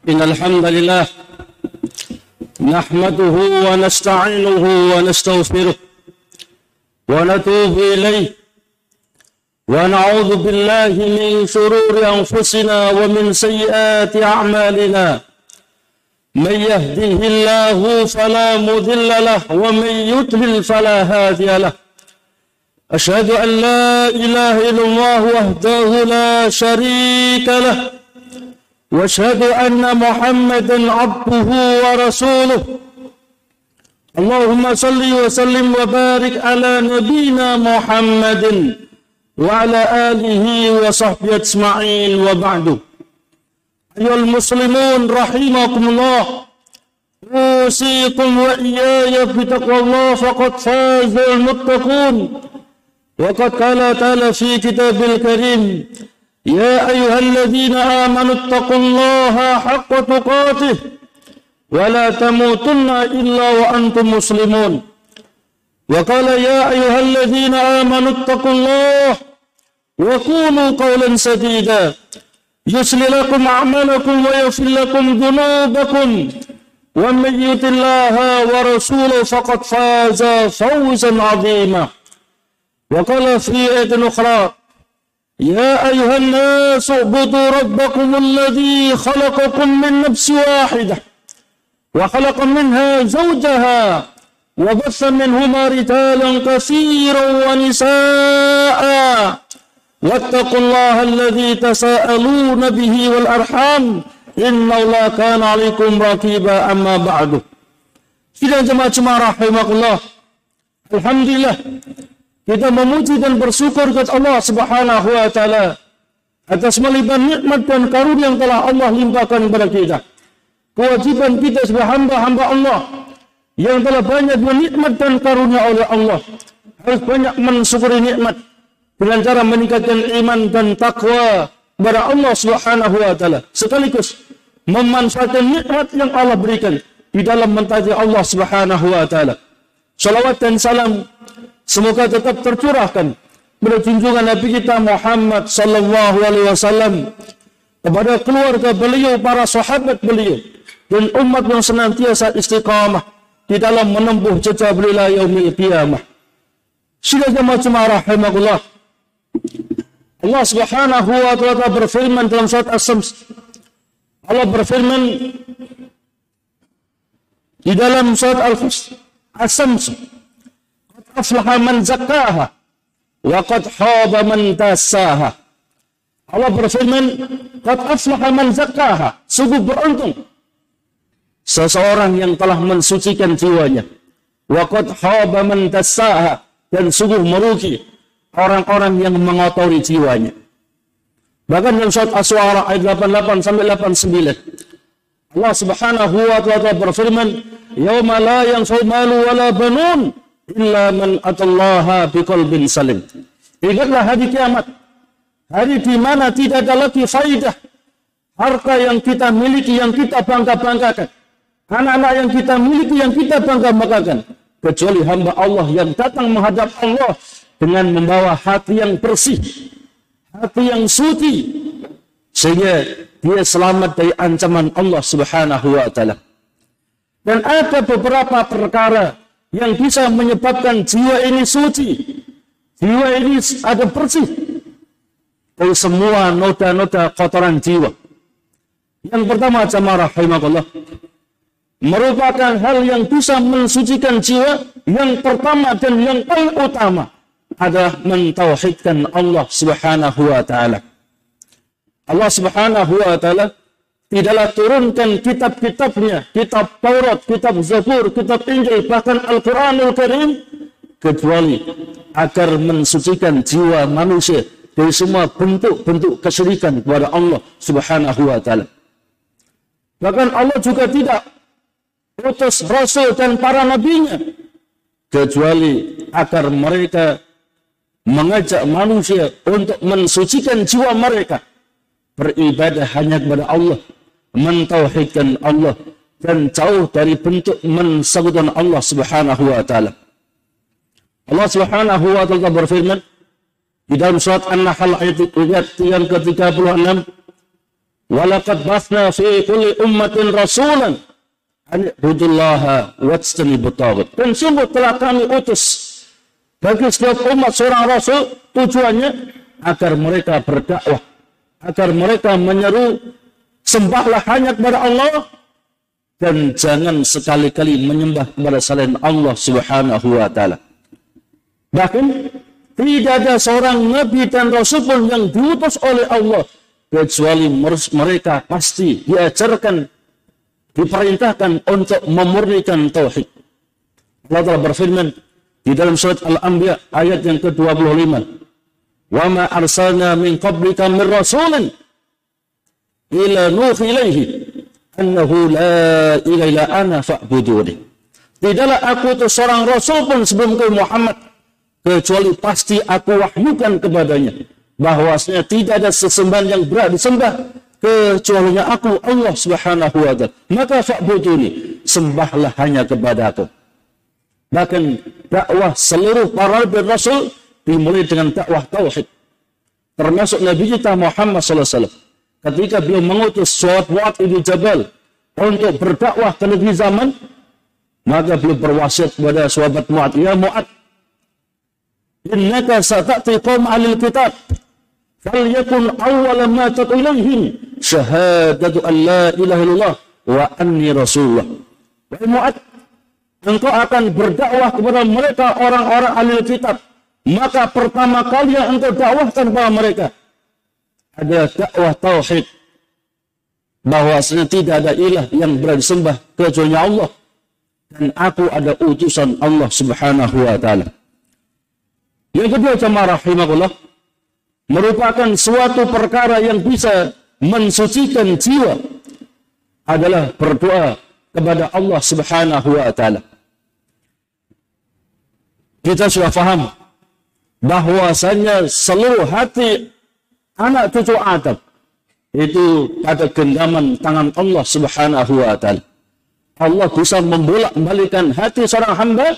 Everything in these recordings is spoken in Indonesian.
إن الحمد لله نحمده ونستعينه ونستغفره ونتوب إليه ونعوذ بالله من شرور أنفسنا ومن سيئات أعمالنا من يهده الله فلا مضل له ومن يضلل فلا هادي له أشهد أن لا إله إلا الله وحده لا شريك له وأشهد أن محمدا عبده ورسوله اللهم صل وسلم وبارك على نبينا محمد وعلى آله وصحبه أجمعين وبعد أيها المسلمون رحمكم الله أوصيكم وإياي بتقوى الله فقد فاز المتقون وقد قال تعالى في كتابه الكريم يا أيها الذين آمنوا اتقوا الله حق تقاته ولا تموتن إلا وأنتم مسلمون وقال يا أيها الذين آمنوا اتقوا الله وقولوا قولا سديدا يصلح لكم أعمالكم ويغفر لكم ذنوبكم ومن يطع الله ورسوله فقد فاز فوزا عظيما وقال في آية أخرى يا أيها الناس اعبدوا ربكم الذي خلقكم من نفس واحدة وخلق منها زوجها وبث منهما رجالا كثيرا ونساء واتقوا الله الذي تساءلون به والأرحام إن الله كان عليكم رقيبا أما بعد. Sidang jemaah rahimakumullah, alhamdulillah kita memuji dan bersyukur kepada Allah Subhanahu wa taala atas melimpah nikmat dan karunia yang telah Allah limpahkan kepada kita. Kewajiban kita sebagai hamba-hamba Allah yang telah banyak nikmat dan karunia oleh Allah harus banyak mensyukuri nikmat dengan cara meningkatkan iman dan takwa kepada Allah Subhanahu wa taala sekaligus memanfaatkan nikmat yang Allah berikan di dalam mentaati Allah Subhanahu wa taala. Salawat dan salam semoga tetap tercurahkan pada junjungan Nabi kita Muhammad sallallahu alaihi wasallam, kepada keluarga beliau, para sahabat beliau, dan umat yang senantiasa istiqamah di dalam menempuh jejak beliau yaumil qiyamah. Sidang jemaah rahimakumullah, Allah Subhanahu wa taala berfirman dalam surat As-Sams. Allah berfirman di dalam surat As-Sams, qad aflaha man zakkaha wa qad khaba man dassaha. Allah berfirman, qad aflaha man zakkaha, sungguh beruntung seseorang yang telah mensucikan jiwanya, wa qad khaba man dassaha, dan sungguh merugi orang-orang yang mengotori jiwanya. Bahkan dalam surat As-Su'ara ayat 88 sampai 89, Allah Subhanahu wa taala berfirman, yauma la yanfa'u malu wala banun illa man atallaha biqalbin salim. Ingatlah hari kiamat, hari di mana tidak ada lagi faidah harta yang kita miliki, yang kita bangga-banggakan, anak-anak yang kita miliki, yang kita bangga-banggakan, kecuali hamba Allah yang datang menghadap Allah dengan membawa hati yang bersih, hati yang suci, sehingga dia selamat dari ancaman Allah Subhanahu wa taala. Dan ada beberapa perkara yang bisa menyebabkan jiwa ini suci, jiwa ini ada bersih dari semua noda-noda kotoran jiwa. Yang pertama, jemaah rahimakumullah, merupakan hal yang bisa mensucikan jiwa. Yang pertama dan yang paling utama adalah mentauhidkan Allah Subhanahu wa taala. Allah Subhanahu wa taala tidaklah turunkan kitab-kitabnya, kitab Taurat, kitab Zabur, kitab Injil, bahkan Al-Quranul Karim, kecuali agar mensucikan jiwa manusia dari semua bentuk-bentuk kesyirikan kepada Allah Subhanahu wa taala. Bahkan Allah juga tidak utus rasul dan para nabinya kecuali agar mereka mengajak manusia untuk mensucikan jiwa mereka, beribadah hanya kepada Allah, mentauhidkan Allah, dan jauh dari bentuk mensekutukan Allah Subhanahu wa taala. Allah Subhanahu wa taala berfirman di dalam surat An-Nahl ayat yang ke-36, Walaqad basna fi kulli ummatin rasulan an ibudullaha wajtanibut taghut. Dan sungguh telah kami utus bagi setiap umat seorang rasul, tujuannya agar mereka berdakwah, agar mereka menyeru sembahlah hanya kepada Allah dan jangan sekali-kali menyembah kepada selain Allah Subhanahu wa taala. Bahkan tidak ada seorang nabi dan rasul pun yang diutus oleh Allah kecuali mereka pasti diajarkan, diperintahkan untuk memurnikan tauhid. Allah Ta'ala berfirman di dalam surat Al-Anbiya ayat yang ke-25, "Wa ma arsalna min qablika min rasulin ila nuhi ilaihi annahu la ilaha illa ana fa'buduni." Tidaklah aku utus seorang rasul pun sebelum ke Muhammad kecuali pasti aku wahyukan kepadanya bahwasanya tidak ada sesembahan yang berhak disembah kecuali aku, Allah Subhanahu wa taala. Maka fa'buduni, sembahlah hanya kepada aku. Bahkan dakwah seluruh para nabi rasul dimulai dengan dakwah tauhid. Termasuk Nabi kita Muhammad SAW. Ketika beliau mengutus sahabat Mu'adz bin Jabal untuk berdakwah ke negeri zaman, maka beliau berwasiat kepada sahabat Mu'adz, "Ya Mu'adz, innaka sata'ti qaum ahlil kitab, falyakun awwala ma tad'u ilaihim syahadatu an la ilaha illallah wa anni rasulullah." Wahai Mu'adz, engkau akan berdakwah kepada mereka orang-orang ahlil kitab, maka pertama kali yang engkau dakwahkan kepada mereka adalah dakwah tauhid, bahwasanya tidak ada ilah yang berhak disembah kecuali Allah dan aku ada utusan Allah Subhanahu wa taala. Yang kedua, jemaah rahimakumullah, merupakan suatu perkara yang bisa mensucikan jiwa adalah berdoa kepada Allah Subhanahu wa taala. Kita sudah paham bahwasanya seluruh hati anak cucu Adam itu pada genggaman tangan Allah Subhanahu wa taala. Allah bisa membolak-balikan hati seorang hamba.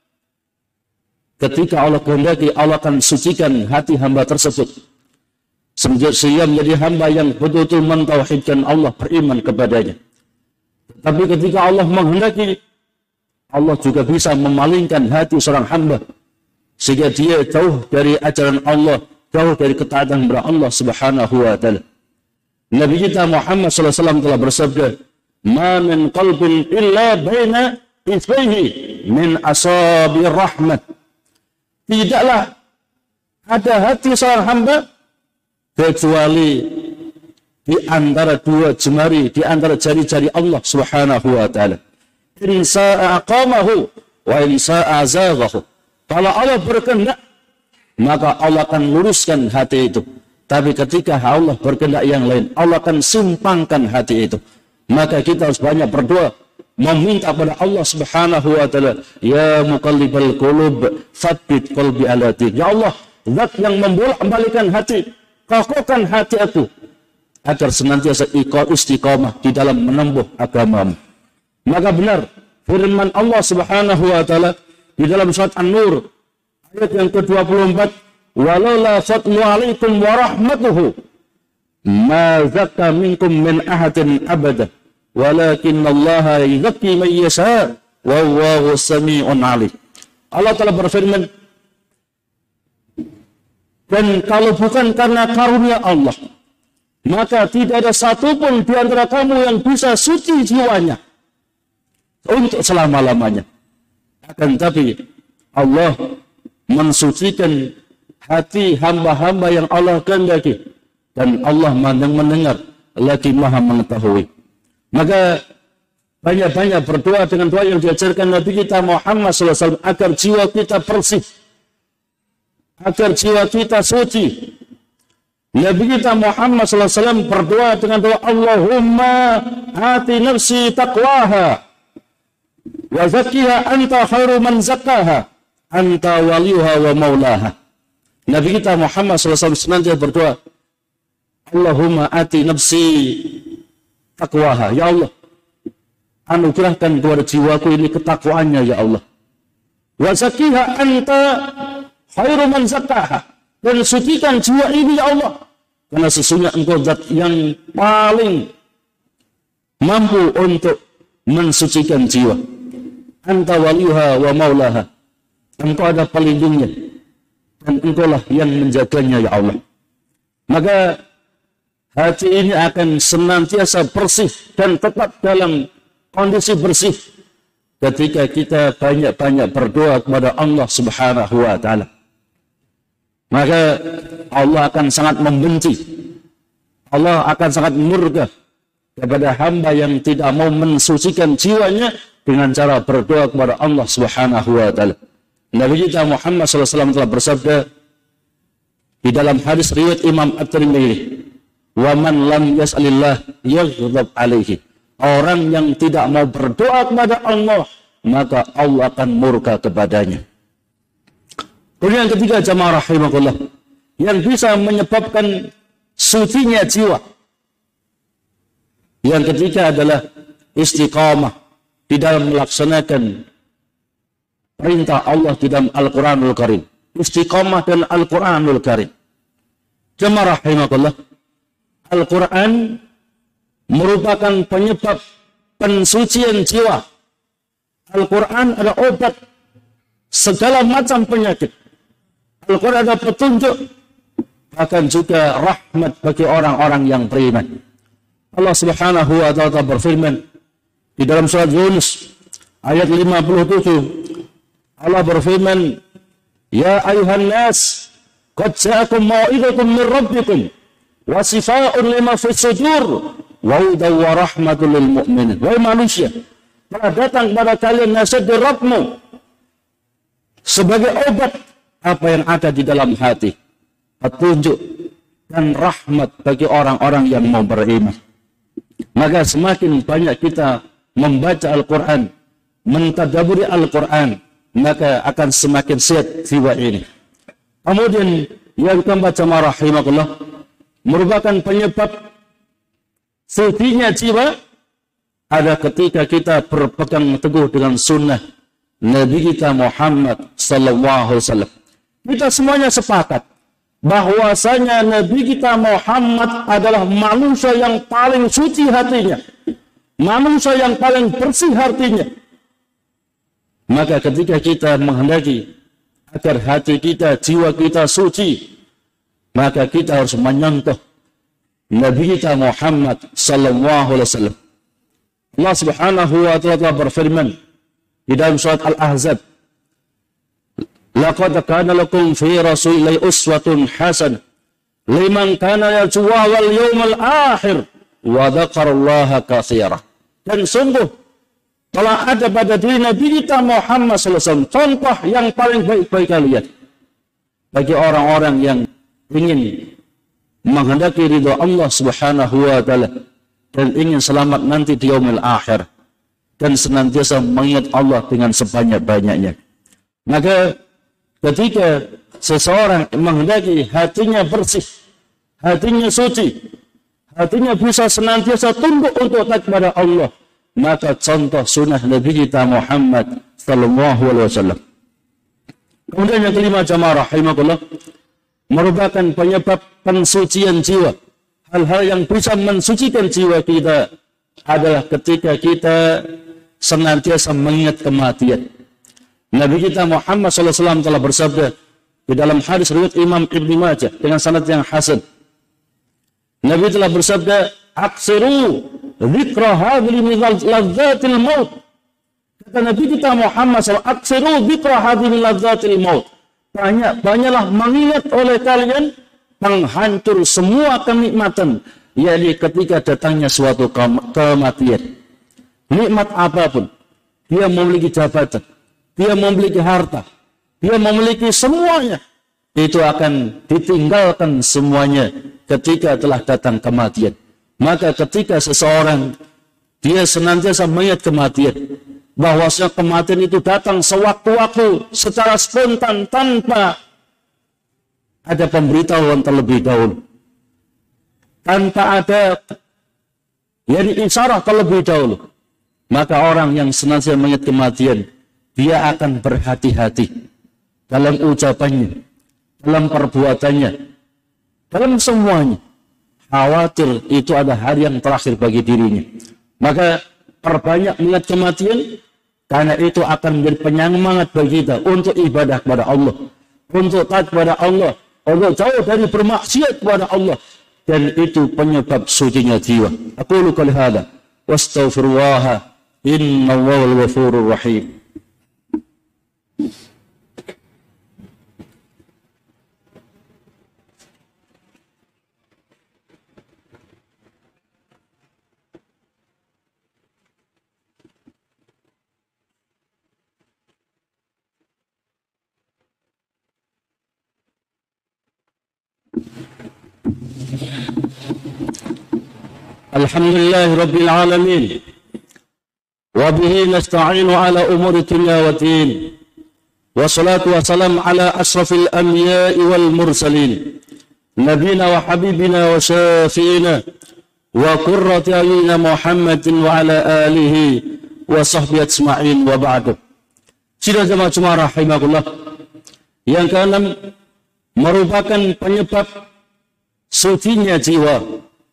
Ketika Allah kehendaki, Allah akan sucikan hati hamba tersebut sehingga menjadi hamba yang betul-betul mentauhidkan Allah, beriman kepadanya. Tapi ketika Allah menghendaki, Allah juga bisa memalingkan hati seorang hamba sehingga dia jauh dari ajaran Allah, jauh dari ketaatan kepada Allah Subhanahu wa taala. Nabi kita Muhammad SAW telah bersabda, "Ma min qalbin illa baina isbaihi min asabi rahmat." Tidaklah ada hati seorang hamba kecuali di antara dua jemari, di antara jari-jari Allah Subhanahu wa taala. In sa'a aqamahu wa in sa'a azaghahu. Kalau Allah berkehendak, maka Allah akan luruskan hati itu. Tapi ketika Allah berkehendak yang lain, Allah akan simpangkan hati itu. Maka kita harus banyak berdoa, meminta kepada Allah Subhanahu wa taala, "Ya muqallibal qulub, tsabbit qalbi ala dinik." Ya Allah, Zat yang membolak-balikan hati, kokohkan hati aku agar senantiasa istiqamah di dalam menempuh agamamu. Maka benar firman Allah Subhanahu wa taala di dalam surat An-Nur ayat yang ke-24, "Walaula fadlu 'alaikum wa rahmatuhu ma zakka minkum min ahadin abada walakinallaha yuzakki man yasha wa huwa samii'un 'alim." Allah telah berfirman, dan kalau bukan karena karunia Allah, maka tidak ada satupun di antara kamu yang bisa suci jiwanya untuk selama-lamanya. Akan tapi Allah mensucikan hati hamba-hamba yang Allah kehendaki, dan Allah mendengar lagi Maha mengetahui. Maka banyak-banyak berdoa dengan doa yang diajarkan Nabi kita Muhammad SAW agar jiwa kita bersih, agar jiwa kita suci. Nabi kita Muhammad SAW berdoa dengan doa, "Allahumma ati nafsi taqwaha wa zakkiha anta khairu man zakkaha anta waliyuha wa maulaha." Nabi kita Muhammad SAW senantiasa berdoa, "Allahumma ati nafsi taqwaha." Ya Allah, anugerahkan kepada jiwaku ini ketakwaannya ya Allah. Wa zakkiha anta khairu man zakkaha. Dan sucikan jiwa ini ya Allah, Karena sesungguhnya engkau zat yang paling mampu untuk mensucikan jiwa. Anta waliyuha wa maulaha. Engkau ada pelindungnya. Dan engkau lah yang menjaganya, ya Allah. Maka hati ini akan senantiasa bersih dan tetap dalam kondisi bersih ketika kita banyak-banyak berdoa kepada Allah Subhanahu wa Ta'ala. Maka Allah akan sangat membenci, Allah akan sangat murka kepada hamba yang tidak mau mensucikan jiwanya dengan cara berdoa kepada Allah Subhanahu wa Ta'ala. Nabi kita Muhammad SAW telah bersabda di dalam hadis riwayat Imam At-Tirmidzi, "Wa man lam yas'alillah yaghdab alaihi." Orang yang tidak mau berdoa kepada Allah, maka Allah akan murka kepadanya. Kemudian yang ketiga, jamaah rahimakumullah, yang bisa menyebabkan sucinya jiwa. Yang ketiga adalah istiqamah di dalam melaksanakan perintah Allah di dalam Al-Quranul Karim. Istiqamah dan Al-Quranul Karim. Jemaah rahimakumullah, Al-Quran merupakan penyebab pensucian jiwa. Al-Quran ada obat segala macam penyakit. Al-Quran ada petunjuk, bahkan juga rahmat bagi orang-orang yang beriman. Allah Subhanahu wa Ta'ala berfirman di dalam surat Yunus ayat 57. Allah berfirman, "Ya ayuhan nas, qad ja'akum mau'izatun min rabbikum wa shifaa'un lima fis sudur wa hudan wa rahmatul lil mu'minin." Wahai manusia, telah datang kepada kalian nasihat dari Rabbmu sebagai obat apa yang ada di dalam hati, petunjuk dan rahmat bagi orang-orang yang mau beriman. Maka semakin banyak kita membaca Al-Quran, mentadaburi Al-Quran, maka akan semakin sehat jiwa ini. Kemudian yang keempat, jamaah rahimakumullah, merupakan penyebab sucinya jiwa ada ketika kita berpegang teguh dengan sunnah Nabi kita Muhammad sallallahu alaihi wasallam. Kita semuanya sepakat bahwasanya Nabi kita Muhammad adalah manusia yang paling suci hatinya, manusia yang paling bersih hatinya. Maka ketika kita menghendaki agar hati kita, jiwa kita suci, maka kita harus menyentuh Nabi kita Muhammad sallallahu alaihi wasallam. Allah Subhanahu wa Ta'ala berfirman di dalam surat Al-Ahzab, "Laqad kana lakum fi rasulillahi uswatun hasanah liman kana yarju wal yawmal akhir wa dzakarallaha katsiran." Dan sungguh telah ada pada diri Nabi kita Muhammad SAW contoh yang paling baik bagi kalian, bagi orang-orang yang ingin menghendaki ridha Allah Subhanahu wa Ta'ala dan ingin selamat nanti di yaumil akhir dan senantiasa mengingat Allah dengan sebanyak-banyaknya. Maka ketika seseorang menghendaki hatinya bersih, hatinya suci, hatinya bisa senantiasa tunduk untuk taat kepada Allah, maka contoh sunnah Nabi kita Muhammad sallallahu alaihi wasallam. Kemudian yang kelima, jamaah rahimakumullah, merupakan penyebab pensucian jiwa. Hal-hal yang bisa mensucikan jiwa kita adalah ketika kita senantiasa mengingat kematian. Nabi kita Muhammad SAW telah bersabda di dalam hadis riwayat Imam Ibnu Majah dengan sanad yang hasan. Nabi telah bersabda, "Aksiru dzikra hadhihi min ladzatil maut." Kata Nabi kita Muhammad SAW, "Aksiru dzikra hadhihi min ladzatil maut." Banyaklah mengingat oleh kalian penghancur semua kenikmatan, yakni ketika datangnya suatu kematian. Nikmat apapun, dia memiliki jabatan, dia memiliki harta, dia memiliki semuanya, itu akan ditinggalkan semuanya ketika telah datang kematian. Maka ketika seseorang dia senantiasa mengingat kematian, bahwasanya kematian itu datang sewaktu-waktu secara spontan tanpa ada pemberitahuan terlebih dahulu, tanpa ada isyarat terlebih dahulu, maka orang yang senantiasa mengingat kematian, dia akan berhati-hati dalam ucapannya, dalam perbuatannya, dalam semuanya. khawatir itu ada hari yang terakhir bagi dirinya. Maka perbanyak mengingat kematian, karena itu akan menjadi penyemangat bagi kita untuk ibadah kepada Allah, untuk taat kepada Allah, untuk jauh dari bermaksiat kepada Allah, dan itu penyebab sucinya jiwa. Aqulu qouli hadza wastaghfirullah innallaha ghafurur rahim. Alhamdulillahi Rabbil Alamin, wa bihi nasta'inu ala umuri dunya wa din, wa salatu wa salam ala asrafil anbiya'i wal mursalin, nabina wa habibina wa syafi'ina wa qurrati ayunina Muhammadin wa ala alihi wa sahbihi ajma'in wa ba'du. Sidang jemaah rahimakumullah, yang keenam merupakan penyebab sucinya jiwa,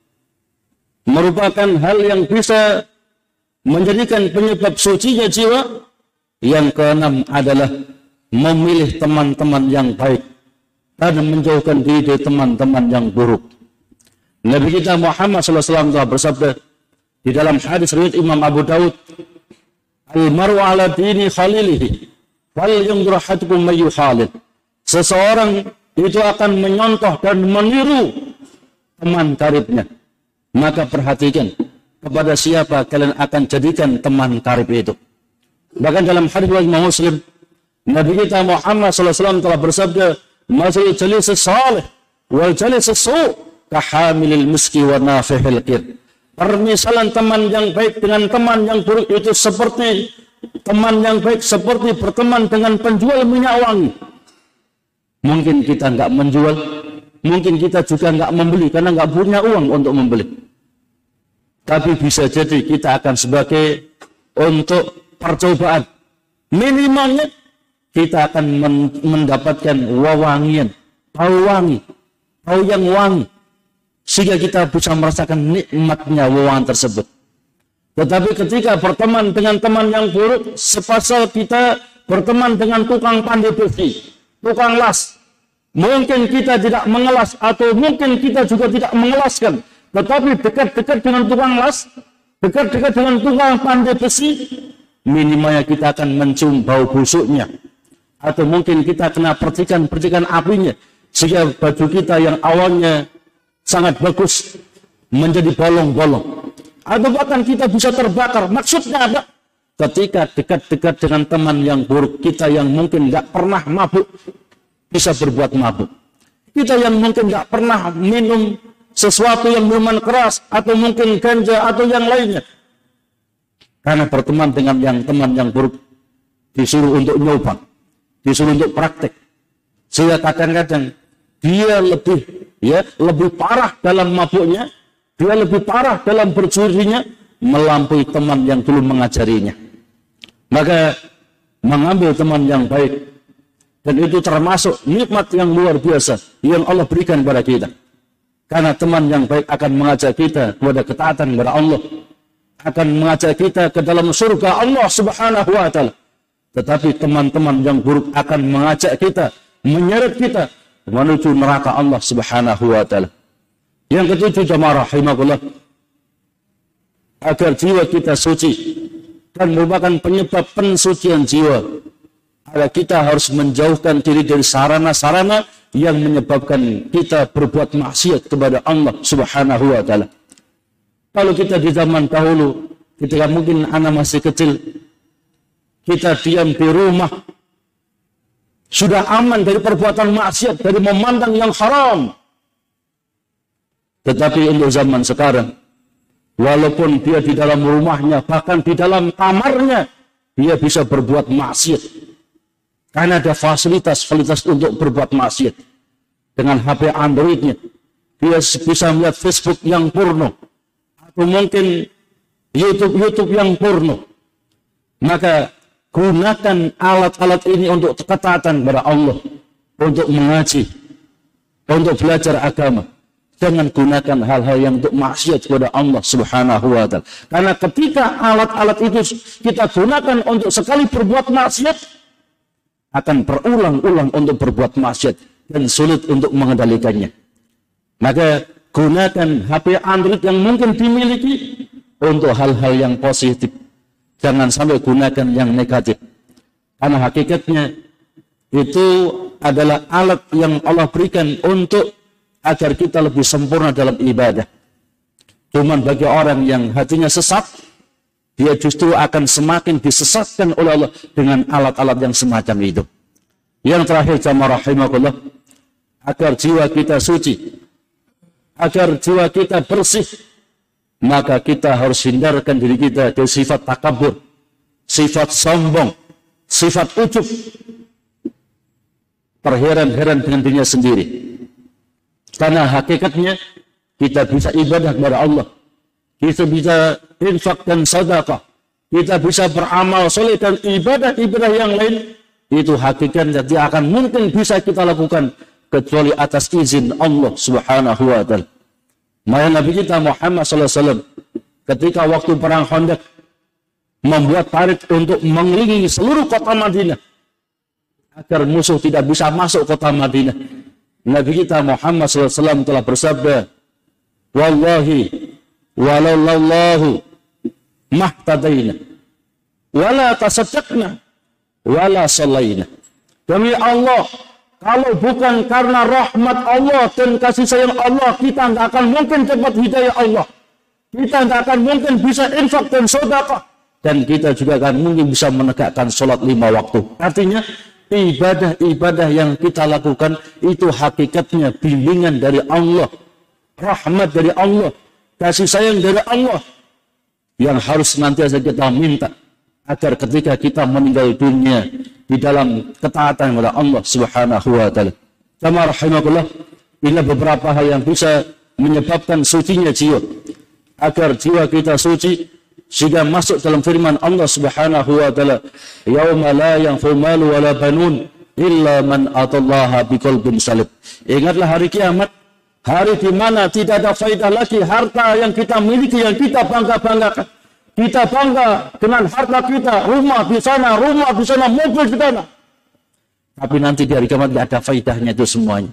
merupakan hal yang bisa menjadikan penyebab sucinya jiwa. Yang keenam adalah memilih teman-teman yang baik dan menjauhkan diri dari teman-teman yang buruk. Nabi kita Muhammad SAW telah bersabda di dalam hadis riwayat Imam Abu Daud, "Al-mar'u ala dini khalilihi, fal yanzur ahadukum may yukhalil." Seseorang itu akan menyontoh dan meniru teman karibnya. Maka perhatikan kepada siapa kalian akan jadikan teman karib itu. Bahkan dalam hadis riwayat Muslim, Nabi kita Muhammad SAW telah bersabda, "Masalul jalis salih wal jalis su' kahamilil miski wa nafihil qir." Permisalan teman yang baik dengan teman yang buruk itu seperti teman yang baik seperti berteman dengan penjual minyak wangi. Mungkin kita nggak menjual, mungkin kita juga nggak membeli karena nggak punya uang untuk membeli. Tapi bisa jadi kita akan sebagai untuk percobaan. Minimalnya kita akan mendapatkan wewangian, bau wangi, bau yang wangi, sehingga kita bisa merasakan nikmatnya wewangian tersebut. Tetapi ketika berteman dengan teman yang buruk, sepasal kita berteman dengan tukang pandai besi, tukang las, mungkin kita tidak mengelas atau mungkin kita juga tidak mengelaskan, tetapi dekat-dekat dengan tukang las, dekat-dekat dengan tukang pandai besi, minimalnya kita akan mencium bau busuknya, atau mungkin kita kena percikan-percikan apinya, sehingga baju kita yang awalnya sangat bagus menjadi bolong-bolong, atau bahkan kita bisa terbakar. Maksudnya apa? Ketika dekat-dekat dengan teman yang buruk, kita yang mungkin nggak pernah mabuk bisa berbuat mabuk, kita yang mungkin nggak pernah minum sesuatu yang minuman keras atau mungkin ganja atau yang lainnya, karena berteman dengan teman yang buruk, disuruh untuk nyoba, disuruh untuk praktek, sehingga kadang-kadang dia lebih parah dalam mabuknya, dia lebih parah dalam berjurinya, melampaui teman yang dulu mengajarinya. Maka mengambil teman yang baik, dan itu termasuk nikmat yang luar biasa yang Allah berikan kepada kita. Karena teman yang baik akan mengajak kita kepada ketaatan kepada Allah, akan mengajak kita ke dalam surga Allah Subhanahu wa taala. Tetapi teman-teman yang buruk akan mengajak kita, menyeret kita menuju neraka Allah Subhanahu wa taala. Yang ketujuh, jamaah rahimakumullah, agar jiwa kita suci dan merupakan penyebab pensucian jiwa, agar kita harus menjauhkan diri dari sarana-sarana yang menyebabkan kita berbuat maksiat kepada Allah Subhanahu wa taala. Kalau kita di zaman dahulu, ketika mungkin anak masih kecil, kita diam di rumah, sudah aman dari perbuatan maksiat, dari memandang yang haram. Tetapi untuk zaman sekarang, walaupun dia di dalam rumahnya, bahkan di dalam kamarnya, dia bisa berbuat maksiat. Karena ada fasilitas untuk berbuat maksiat. Dengan HP Androidnya, dia bisa melihat Facebook yang porno, atau mungkin YouTube yang porno. Maka gunakan alat-alat ini untuk ketaatan kepada Allah, untuk mengaji, untuk belajar agama. Jangan gunakan hal-hal yang untuk maksiat kepada Allah Subhanahu wa Ta'ala. Karena ketika alat-alat itu kita gunakan untuk sekali berbuat maksiat, akan berulang-ulang untuk berbuat maksiat dan sulit untuk mengendalikannya. Maka gunakan HP Android yang mungkin dimiliki untuk hal-hal yang positif. Jangan sampai gunakan yang negatif. Karena hakikatnya itu adalah alat yang Allah berikan untuk agar kita lebih sempurna dalam ibadah. Cuman bagi orang yang hatinya sesat, dia justru akan semakin disesatkan oleh Allah dengan alat-alat yang semacam itu. Yang terakhir, jamaah rahimakumullah, agar jiwa kita suci, agar jiwa kita bersih, maka kita harus hindarkan diri kita dari sifat takabur, sifat sombong, sifat ujub, terheran-heran dengan dirinya sendiri. Karena hakikatnya kita bisa ibadah kepada Allah, kita bisa infak dan sedekah, kita bisa beramal soleh dan ibadah-ibadah yang lain, itu hakikatnya tidak akan mungkin bisa kita lakukan kecuali atas izin Allah Subhanahu wa Ta'ala. Maka Nabi kita Muhammad SAW ketika waktu perang Khandaq membuat parit untuk mengelilingi seluruh kota Madinah agar musuh tidak bisa masuk kota Madinah. Nabi kita Muhammad SAW telah bersabda, wallahi walallahu mahtadaina wala tasaddaqna wala sallaina. Demi Allah, kalau bukan karena rahmat Allah dan kasih sayang Allah, kita tidak akan mungkin dapat hidayah Allah. Kita tidak akan mungkin bisa infak dan sedekah, dan kita juga akan mungkin bisa menegakkan sholat 5 waktu. Artinya ibadah-ibadah yang kita lakukan itu hakikatnya bimbingan dari Allah, rahmat dari Allah, kasih sayang dari Allah, yang harus nantiasa kita minta agar ketika kita meninggal dunia di dalam ketaatan kepada Allah Subhanahu wa Ta'ala. Jamaah rahimakumullah, ini beberapa hal yang bisa menyebabkan sucinya jiwa, agar jiwa kita suci sehingga masuk dalam firman Allah Subhanahu wa Ta'ala, yauma la yanfa'u malu wala banun illa man atallaha biqalbin salim. Ingatlah hari kiamat, hari di mana tidak ada faedah lagi harta yang kita miliki, yang kita bangga-banggakan. Kita bangga dengan harta kita, rumah di sana, mobil di sana. Tapi nanti di hari kiamat tidak ada faedahnya itu semuanya.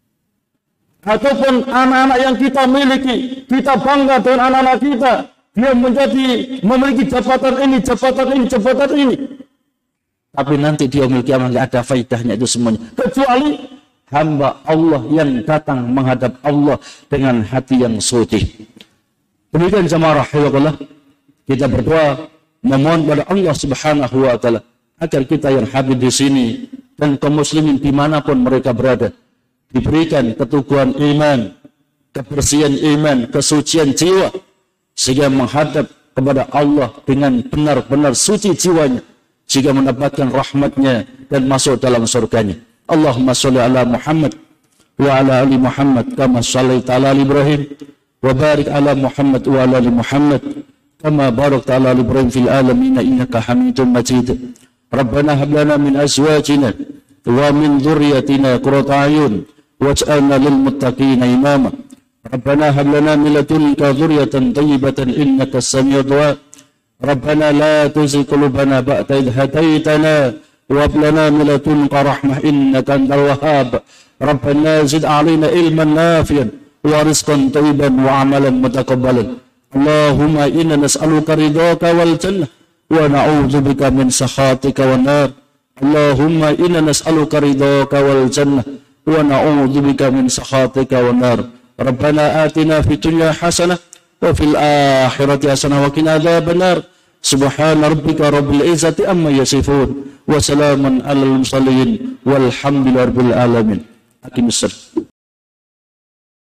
Ataupun anak-anak yang kita miliki, kita bangga dengan anak-anak kita, dia memiliki jabatan ini. Tapi nanti dia memiliki amal, tidak ada faedahnya itu semuanya. Kecuali hamba Allah yang datang menghadap Allah dengan hati yang suci. Demikian jamaah rahimakumullah, kita berdoa memohon kepada Allah Subhanahu wa Ta'ala agar kita yang hadir di sini dan kaum muslimin dimanapun mereka berada diberikan keteguhan iman, kebersihan iman, kesucian jiwa, sehingga menghadap kepada Allah dengan benar-benar suci jiwanya, sehingga mendapatkan rahmatnya dan masuk dalam surganya. Allahumma sholli ala Muhammad wa ala ali Muhammad kama shallaita ala ali Ibrahim wa barik ala Muhammad wa ala ali Muhammad kama barakta ala ali Ibrahim fil alamin innaka Hamidum Majid. Rabbana hab lana min azwajina wa min dhurriyyatina qurrata a'yun waj'alna lil muttaqina imama. Rabbana hab lana min ladunka dzurriyyatan thayyibatan innaka as-sami'ud du'a. Rabbana la tuzigh qulubana ba'da idh hadaitana wa hab lana min ladunka rahmah innaka antal wahhab. Rabbana zid 'alaina ilman nafi'an wa rizqan thayyiban wa 'amalan mutaqabbalan. Allahumma inna nas'aluka ridhaka wal jannah wa na'udzubika min sakhatika wan nar. Allahumma inna nas'aluka ridhaka wal jannah wa na'udzubika min sakhatika wan nar. Rabbana atina fid dunya hasanah wa fil akhirati hasanah wa qina adzaban nar. Subhana rabbika rabbil izzati amma yasifun wa salamun alal mursalin walhamdulillahi rabbil alamin. Aqimissalam.